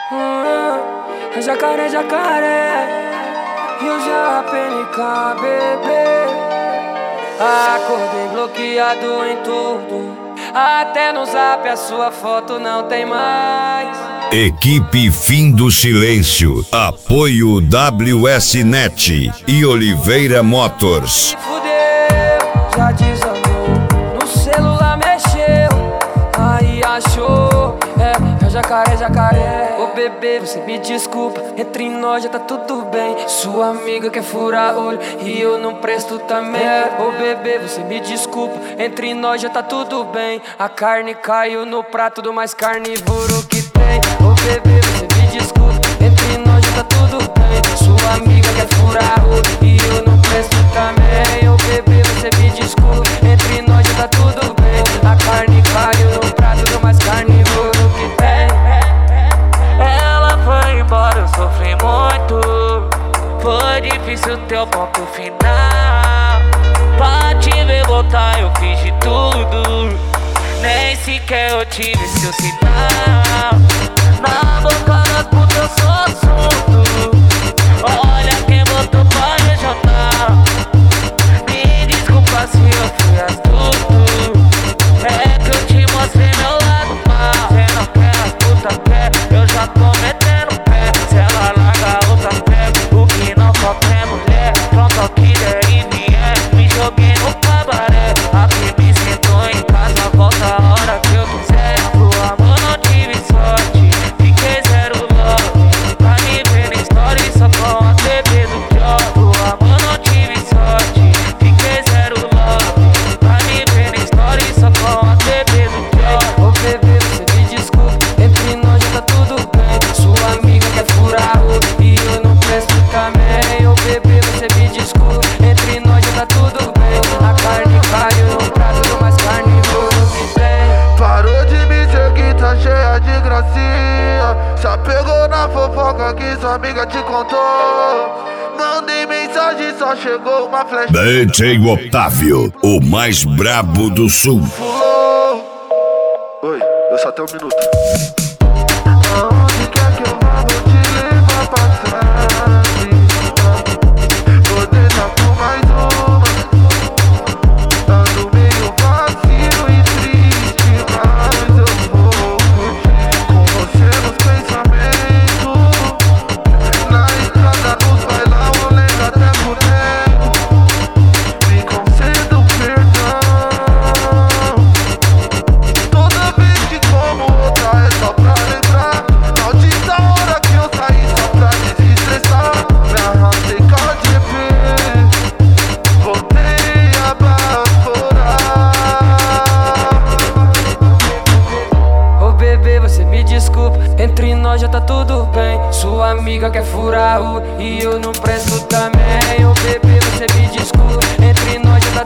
Jacaré, jacaré, Rio PNK, bebê. Acordei bloqueado em tudo, até no zap a sua foto não tem mais. Equipe Fim do Silêncio, apoio WSNet e Oliveira Motors. Fudeu, já desandou, no celular mexeu, aí achou, é jacaré, jacaré. Ô bebê, você me desculpa, entre nós já tá tudo bem. Sua amiga quer furar olho e eu não presto também. Ô bebê, você me desculpa, entre nós já tá tudo bem. A carne caiu no prato do mais carnívoro que tem. Ô bebê, você me desculpa, entre nós já tá tudo bem. Sua amiga quer furar olho e eu não presto também. Ô bebê, você me desculpa, entre nós já tá tudo bem. A carne caiu no prato do mais carnívoro que tem. Ela foi embora, eu sofri muito. Foi difícil ter o ponto final. Pra te ver voltar eu fiz de tudo, nem sequer eu tive seu sinal. Na boca das putas eu sou assunto. Olha quem botou pra regional. Me desculpa se eu fui astuto, é que eu te mostrei meu lado mal. Cê não quer, a puta quer, eu já tô metendo pé. Se ela larga a outra pega, o que não só tem mulher. Pronto ao que der e vier, me joguei no cabaré. Aqui me sinto em casa, volta a hora que eu quiser. Pro amor não tive sorte, fiquei zero love. Pra me ver na história só com a TV do job. Pro amor não tive sorte, fiquei zero love. Pra me ver na história só com a TV do job. Ô bebê, você me desculpa, entre nós já tá tudo bem. Sua amiga quer furar o e eu não presto também. Ô bebê, você me desculpa, entre nós já tá tudo bem. A carne caiu no prato do mais carnívoro que tem. Parou de me seguir, tá cheia de gracinha. Já pegou na fofoca que sua amiga te contou. Mandei mensagem, só chegou uma flash. DJ Otávio, o mais brabo do sul. Oi, eu só tenho um minuto. Aonde quer que eu vá, vou te levar pra trás. Vou deixar por mais uma. Ando meio vazio e triste, mas eu vou curtir com você nos pensamentos. Na estrada, nos bailão, eu lembro até por dentro. Me conceda o perdão. Toda vez que como outra é só pra lembrar. Maldita hora que eu saí só pra desestressar. Me arrastei KGP, voltei a baforar. Ô bebê, você me desculpa, entre nós já tá tudo bem. Sua amiga quer furar o e eu não presto também. Ô bebê, você me desculpa, entre nós já tá